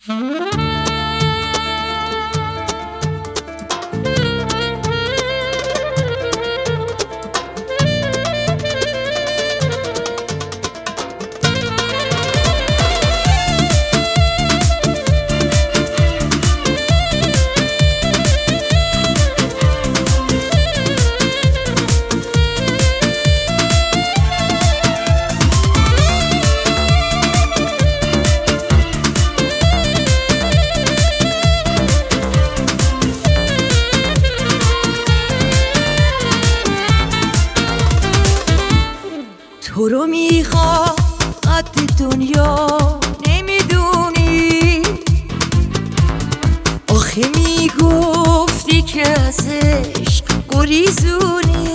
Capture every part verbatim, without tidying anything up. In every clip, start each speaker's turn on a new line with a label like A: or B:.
A: تو رو میخوام قد دنیا نمیدونی، آخه میگفتی که از عشق گریزونی.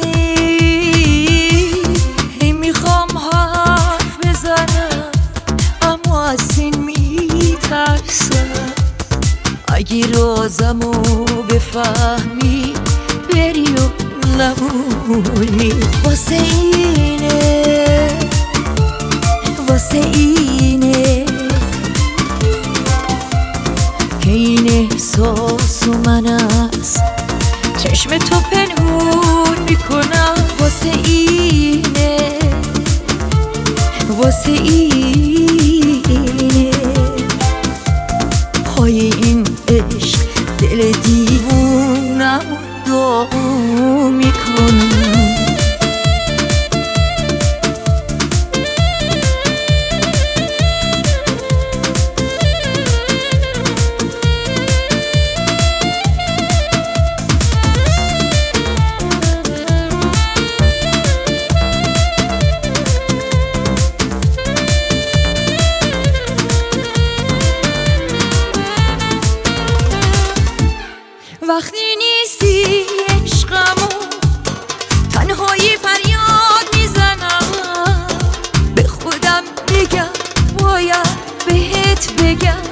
A: هی میخوام حرف بزنم اما از این میترسم، اگه رازمو بفهمی بری و نمونی. واسه اینه واسه اینه که این احساس و من از چشم تو پنهون میکنم. واسه اینه واسه اینه پای این عشق دل دیوونم داغ میکنم. وقتی نیستی عشقمو تنهایی فریاد میزنم، به خودم میگم باید بهت بگم